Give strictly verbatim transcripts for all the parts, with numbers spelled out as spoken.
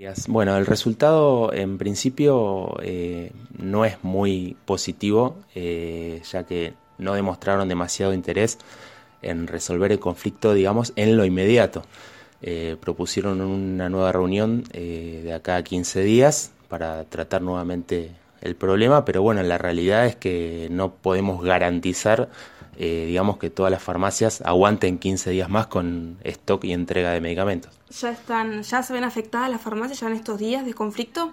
Bueno, el resultado en principio eh, no es muy positivo, eh, ya que no demostraron demasiado interés en resolver el conflicto, digamos, en lo inmediato. Eh, propusieron una nueva reunión eh, de acá a quince días para tratar nuevamente el problema, pero bueno, la realidad es que no podemos garantizar, eh, digamos, que todas las farmacias aguanten quince días más con stock y entrega de medicamentos. ¿Ya están, ya se ven afectadas las farmacias ya en estos días de conflicto?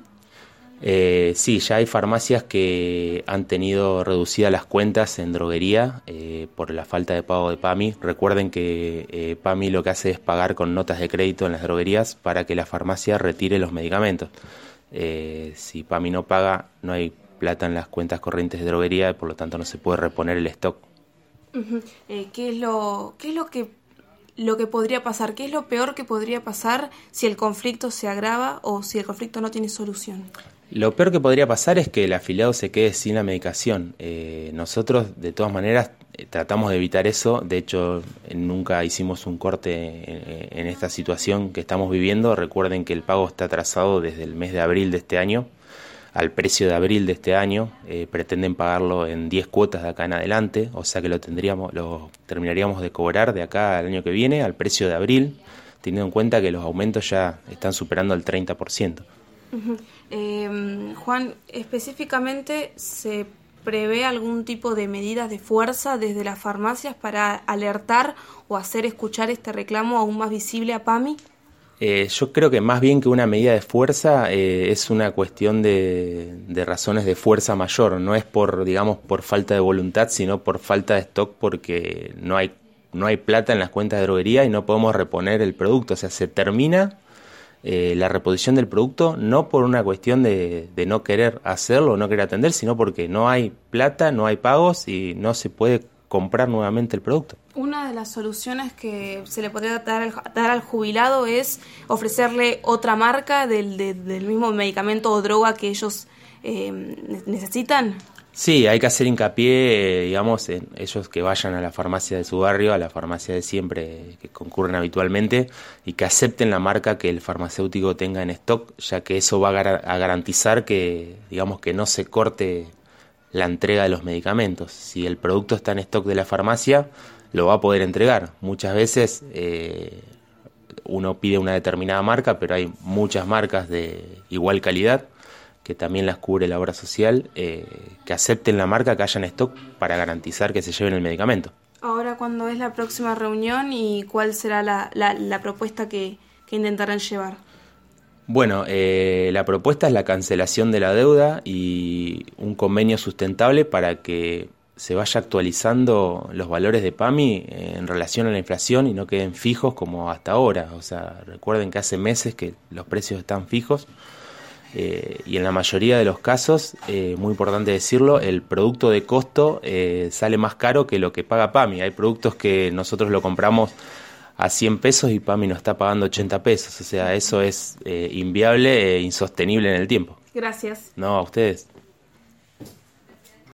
Eh, sí, ya hay farmacias que han tenido reducidas las cuentas en droguería eh, por la falta de pago de PAMI. Recuerden que eh, PAMI lo que hace es pagar con notas de crédito en las droguerías para que la farmacia retire los medicamentos. Eh, si PAMI no paga, no hay plata en las cuentas corrientes de droguería y por lo tanto no se puede reponer el stock. Uh-huh. Eh, ¿qué es lo, qué es lo que lo que podría pasar? ¿Qué es lo peor que podría pasar si el conflicto se agrava o si el conflicto no tiene solución? Lo peor que podría pasar es que el afiliado se quede sin la medicación. Eh, nosotros, de todas maneras, eh, tratamos de evitar eso. De hecho, eh, nunca hicimos un corte en, en esta situación que estamos viviendo. Recuerden que el pago está atrasado desde el mes de abril de este año, al precio de abril de este año. Eh, pretenden pagarlo en diez cuotas de acá en adelante, o sea que lo tendríamos, lo terminaríamos de cobrar de acá al año que viene, al precio de abril, teniendo en cuenta que los aumentos ya están superando el treinta por ciento. Uh-huh. Eh, Juan, específicamente, ¿se prevé algún tipo de medidas de fuerza desde las farmacias para alertar o hacer escuchar este reclamo aún más visible a PAMI? Eh, yo creo que más bien que una medida de fuerza eh, es una cuestión de, de razones de fuerza mayor. No es por, digamos, por falta de voluntad, sino por falta de stock, porque no hay, no hay plata en las cuentas de droguería y no podemos reponer el producto. O sea, se termina Eh, la reposición del producto no por una cuestión de, de no querer hacerlo o no querer atender, sino porque no hay plata, no hay pagos y no se puede comprar nuevamente el producto. Una de las soluciones que se le podría dar al, dar al jubilado es ofrecerle otra marca del, de, del mismo medicamento o droga que ellos eh, necesitan. Sí, hay que hacer hincapié, eh, digamos, en ellos que vayan a la farmacia de su barrio, a la farmacia de siempre que concurren habitualmente y que acepten la marca que el farmacéutico tenga en stock, ya que eso va a, gar- a garantizar que, digamos, que no se corte la entrega de los medicamentos. Si el producto está en stock de la farmacia, lo va a poder entregar. Muchas veces eh, uno pide una determinada marca, pero hay muchas marcas de igual calidad que también las cubre la obra social, eh, que acepten la marca que haya en stock para garantizar que se lleven el medicamento. Ahora, ¿cuándo es la próxima reunión y cuál será la, la, la propuesta que, que intentarán llevar? Bueno, eh, la propuesta es la cancelación de la deuda y un convenio sustentable para que se vaya actualizando los valores de PAMI en relación a la inflación y no queden fijos como hasta ahora. O sea, recuerden que hace meses que los precios están fijos. Eh, y en la mayoría de los casos, eh, muy importante decirlo, el producto de costo eh, sale más caro que lo que paga PAMI. Hay productos que nosotros lo compramos a cien pesos y PAMI nos está pagando ochenta pesos. O sea, eso es eh, inviable e insostenible en el tiempo. Gracias. No, a ustedes.